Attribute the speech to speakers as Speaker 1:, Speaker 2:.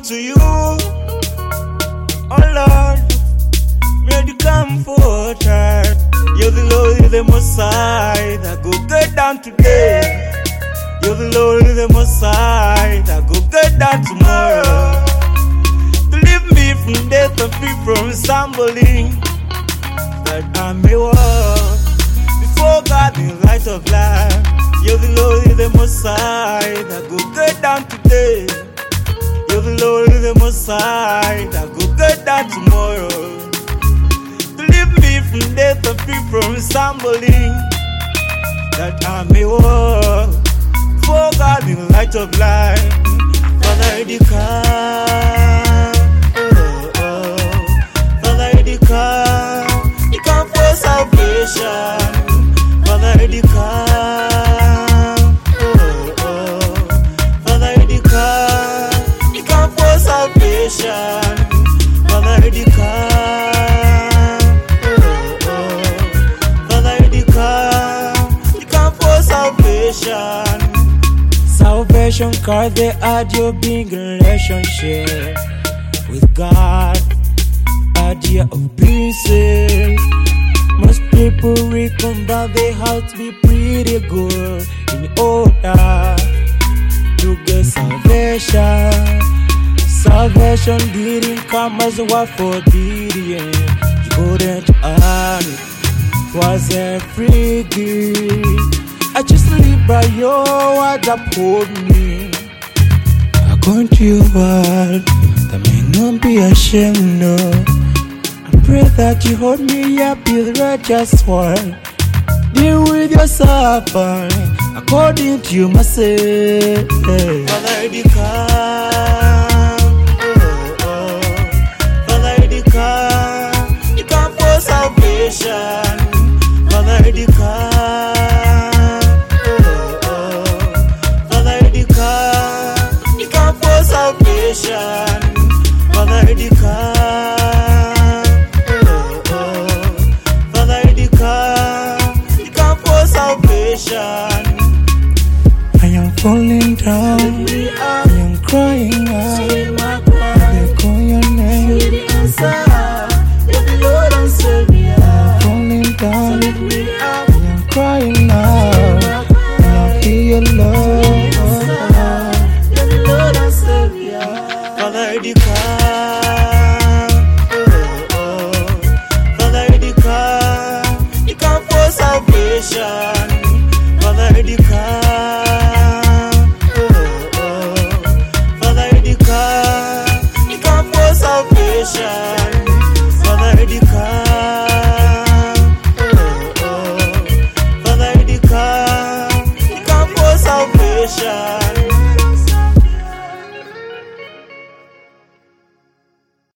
Speaker 1: to you, oh Lord, may you come forward. You're the Lord, you're the Messiah that go get down today. You're the Lord, you're the Messiah that go get down tomorrow. Deliver me from death and free from stumbling, that I may walk before God in the light of life. You're the Lord, you're the Messiah that go get down today. You're the Lord, you're the Messiah that go get down tomorrow. Deliver me from death and free from stumbling, that I may walk before God in the light of life. Father, you come, Father, you come for salvation. Father, you come, Father, you come for salvation. Father, you come, Father, you come for salvation. Salvation, cause they add your big relationship with God, idea of being saved. Most people reckon that they have to be pretty good in order to get salvation. Salvation didn't come as a word for Gideon. You couldn't earn it, it was a free gift. I just live by your word, uphold me. According to your word, that may not be ashamed, no. I pray that you hold me up with righteous word. Deal with your suffering according to your mercy. Father, you come, Father, you come for salvation. Father, you come. Father, you come for salvation. I am falling down, I am crying out. They call your name, you're the Lord and Savior. I am falling down, I am crying out. I feel your love. Father, you come for salvation. Father, you come for salvation. Father, you come for salvation.